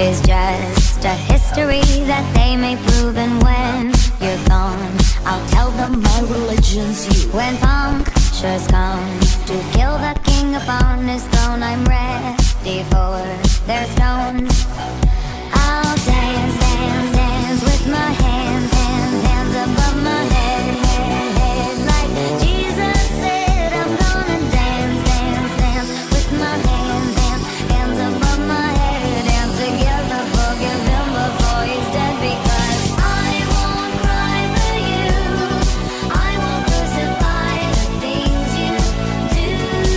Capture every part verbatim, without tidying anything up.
is just a history that they may prove. And when you're gone, I'll tell them my religion's you. When punctures come to kill the king upon his throne, I'm ready for their stones. I'll dance, dance, dance with my hands, hands, hands above my head, head, head. Like Jesus said, I'm gonna dance, dance, dance with my hands, hands, hands above my head. Dance together, forgive him before he's dead. Because I won't cry for you, I won't crucify the things you do.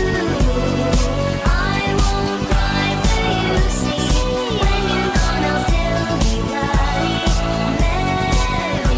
I won't cry for you, see, when you're gone I'll still be bloody Mary.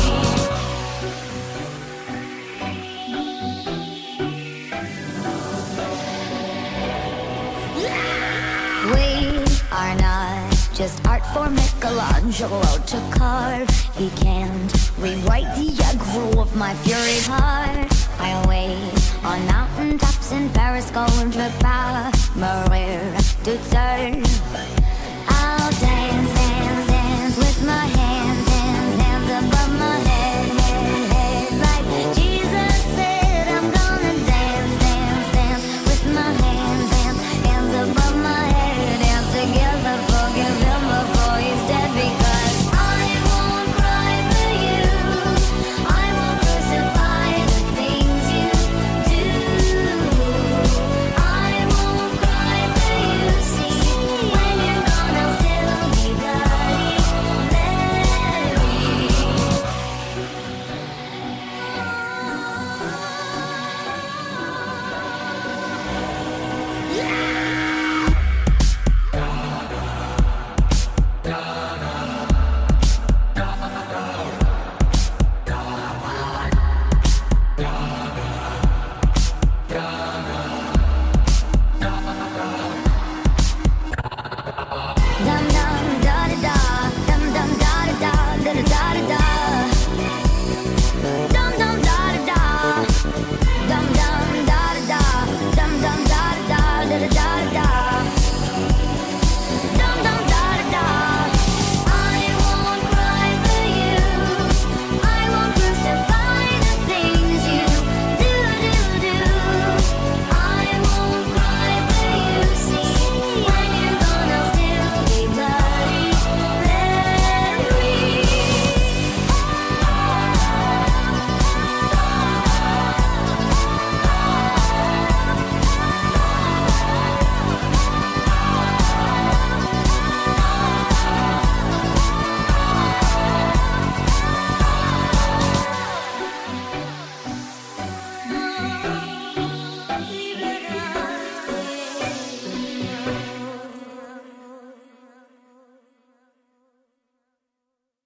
We are not just art for Michelangelo to carve. He can't rewrite the aggro of my fury heart. I wait on mountaintops in Paris, contre pas mourir toute seule. I'll dance, dance, dance with my hands, hands, hands above my head, head, head. Like Jesus said, I'm gonna dance, dance, dance with my hands, hands, hands above my head. Dance together, forgive him before he's dead. Because I won't cry for you, I won't crucify the things you do. I won't cry for you, see, when you're gone I'll still be bloody Mary. Yeah!